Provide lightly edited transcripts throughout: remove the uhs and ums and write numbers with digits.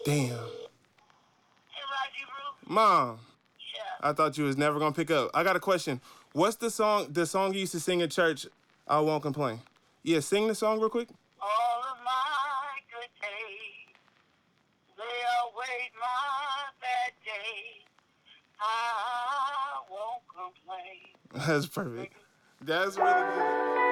Damn. Hey, Roger, bro. Mom, Yeah. I thought you was never gonna pick up. I got a question. What's the song you used to sing in church, I Won't Complain? Yeah, sing the song real quick. All of my good days, they outweigh my bad days. I won't complain. That's perfect. That's really good.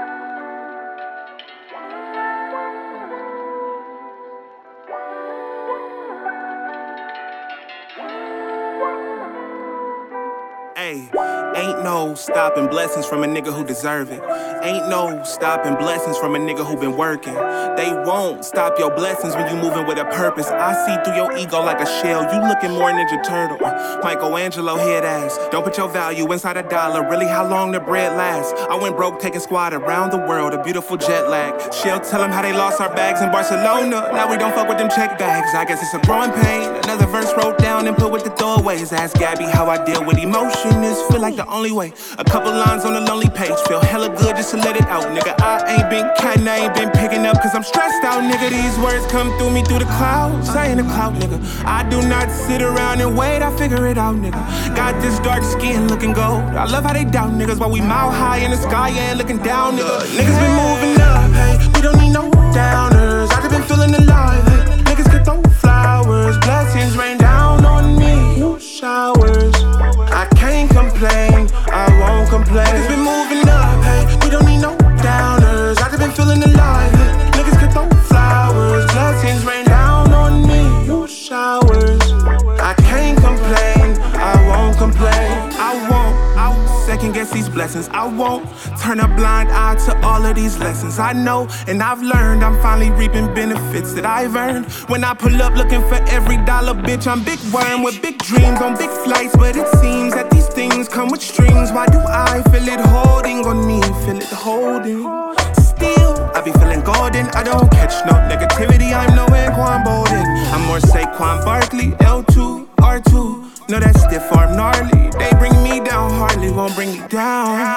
Ayy, ain't no stopping blessings from a nigga who deserve it. Ain't no stopping blessings from a nigga who been working. They won't stop your blessings when you moving with a purpose. I see through your ego like a shell. You looking more Ninja Turtle. Michelangelo head ass. Don't put your value inside a dollar. Really, how long the bread lasts? I went broke taking squad around the world. A beautiful jet lag. She'll tell them how they lost our bags in Barcelona. Now we don't fuck with them check bags. I guess it's a growing pain. Another verse wrote down and put with the doorways. Ask Gabby how I deal with emotion. Is feel like the only way. A couple lines on the lonely page. Feel hella good just to let it out, nigga. I ain't been cutting, I ain't been picking up cause I'm stressed out, nigga. These words come through me through the clouds. I ain't a cloud, nigga. I do not sit around and wait, I figure it out, nigga. Got this dark skin looking gold. I love how they doubt niggas while we mile high in the sky and looking down, nigga. Niggas been moving up, hey. We don't need no downers. I just been feeling alive, hey. Niggas could throw flowers. Blessings rain down on me. No showers. I can't complain, I won't complain. Niggas been moving up, hey. We don't need no downers. I just been feeling alive, hey. Niggas could throw flowers. Blessings rain down on me. No showers. I can't complain, I won't complain. I won't second guess these blessings. I won't turn a blind eye to all of these lessons. I know and I've learned I'm finally reaping benefits that I've earned. When I pull up looking for every dollar, bitch, I'm big worm with big dreams on big flights. But it seems that these things come with strings. Why do I feel it holding on me? Feel it holding. Still, I be feeling golden. I don't catch no negativity. I'm no Anquan Bolden. I'm more Saquon Barkley, L2, R2. No, that stiff arm gnarly. They bring me down, hardly won't bring me down.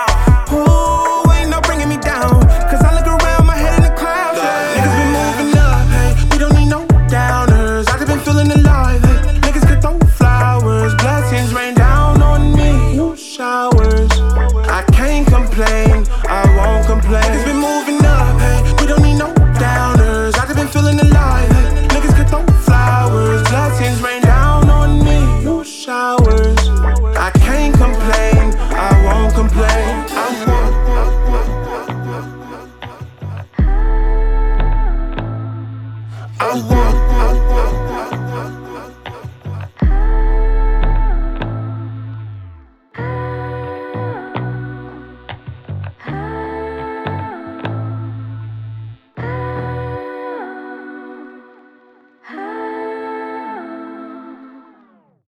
Ooh, ain't no bringing me down. Cause I look around, my head in the clouds. Niggas been moving up, hey. We don't need no downers. I just been feeling alive, hey. Niggas could throw flowers. Blessings rain down on me. No showers. I can't complain, I won't complain. Niggas been moving up, hey. We don't need no downers. I just been feeling alive, hey. Niggas could throw flowers. Blessings rain down on me. No showers. I can't complain, I won't complain. I won't. I won't.